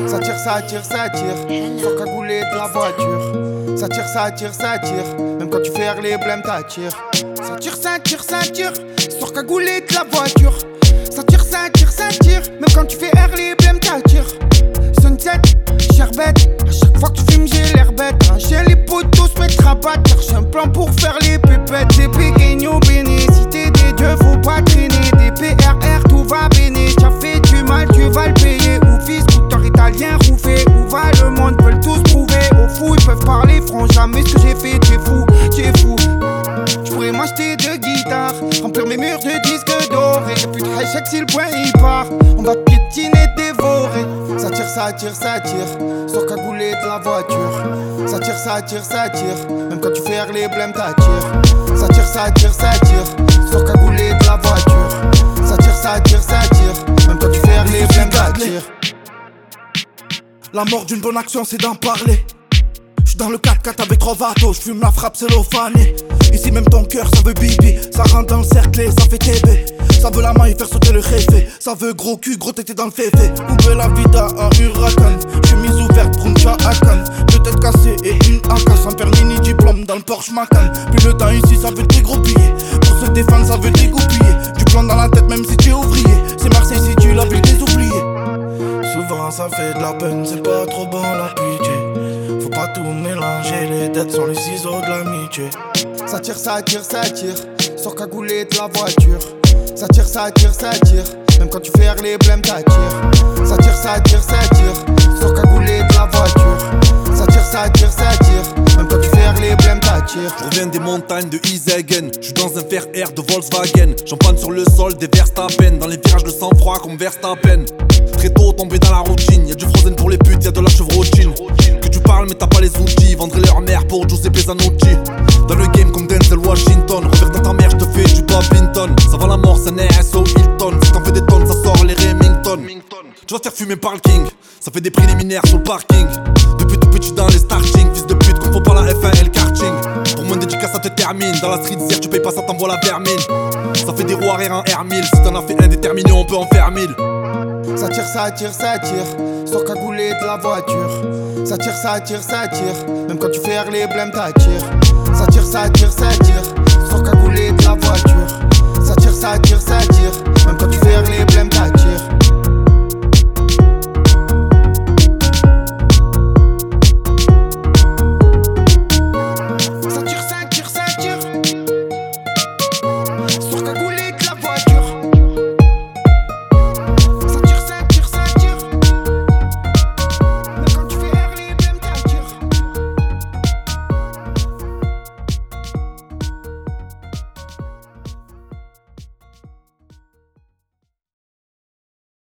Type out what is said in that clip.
Ça tire, ça tire, ça tire. Sur cagoulé de la voiture. Ça tire, ça tire, ça tire. Même quand tu fais les blêmes, t'attires. Ça tire, ça tire, ça tire. Sur cagoulé de la voiture. Ça tire, ça tire, ça tire. Même quand tu fais les blêmes, t'attires. Sunset, sherbet. À chaque fois que tu fumes, j'ai l'air bête. J'ai les potos se mettre à battre. Cherche un plan pour faire les pépettes. Des pequeños béné. Si t'es des dieux, faut pas traîner. Des PRR, tout va béné. T'as fait du mal, tu vas le payer. Oufis, scooter italien, rouffé. Où va le monde, veulent tous prouver. Au fou, ils peuvent parler franc. Jamais ce que j'ai fait, tu es fou, tu es fou. J'pourrais m'acheter deux guitares, remplir mes murs de disques dorés. Y'a plus de high-check si le point il part. On va piétiner, dévorer. Ça tire, ça tire, ça tire. Sur cagoulé de la voiture. Ça tire, ça tire, ça tire. Même quand tu fais les blêmes, t'attires. Ça tire, ça tire, ça tire. Sur cagoulé de la voiture. Ça tire, ça tire, ça tire. Même quand tu fais les blêmes, t'attires. La mort d'une bonne action, c'est d'en parler. J'suis dans le 4x4 avec 3 vatos, j'fume la frappe cellophanée. Ici même ton cœur, ça veut bibi. Ça rentre dans le cercle, ça fait TB. Ça veut la main et faire sauter le réfé. Ça veut gros cul, gros tété dans le féfé. Couper la vida en huracan. Chemise ouverte, bruncha à canne. Deux têtes cassées et une AK. Sans permis ni diplôme dans le Porsche Macan. Puis le temps ici, ça veut des gros billets. Pour se défendre, ça veut dégoupiller. Du plan dans la tête, même si tu es ouvrier. C'est Marseille si tu la ville des oubliés. Souvent ça fait de la peine, c'est pas trop bon la pitié. Faut pas tout mélanger, les dettes sont les ciseaux de l'amitié. Ça tire, ça tire, ça tire. Sur cagoulé de la voiture. Ça tire, ça tire, ça tire. Même quand tu fais les blêmes, t'attires. Ça tire, ça tire, ça tire. Sur cagoulé de la voiture. Ça tire, ça tire, ça tire. Même quand tu fais les blêmes, t'attires. Je reviens des montagnes de Isegen. Je suis dans un fer air de Volkswagen. J'empanne sur le sol des Verstappen. Dans les virages de sang-froid comme Verstappen. Très tôt tombé dans la routine. Y'a du frozen pour les putes, y'a de la chevrotine. Que tu parles mais t'as pas les outils. Vendrais leur mère pour Giuseppe Zanotti. Dans le game comme Denzel Washington. Revers dans ta mère, je te fais du badminton. Ça va la mort, c'est un RSO Hilton. Si t'en fais des tonnes, ça sort les Remington. Tu vas te faire fumer par le king. Ça fait des préliminaires sur le parking. Depuis tout petit dans les starting. Fils de pute, qu'on faut pas la F1 et le karting. Pour moins dédicace, ça te termine. Dans la street zère, tu payes pas, ça t'envoie la vermine. Ça fait des roues arrière en R1000. Si t'en as fait un déterminé, on peut en faire 1000. Ça tire, ça tire, ça tire. Sur cagoulé de la voiture. Ça tire, ça tire, ça tire. Même quand tu fais les blêmes, t'attires. Ça tire, ça tire, ça tire. Sur cagoulé de la voiture. Ça tire, ça tire, ça tire. Même quand tu fais les blêmes, t'attires.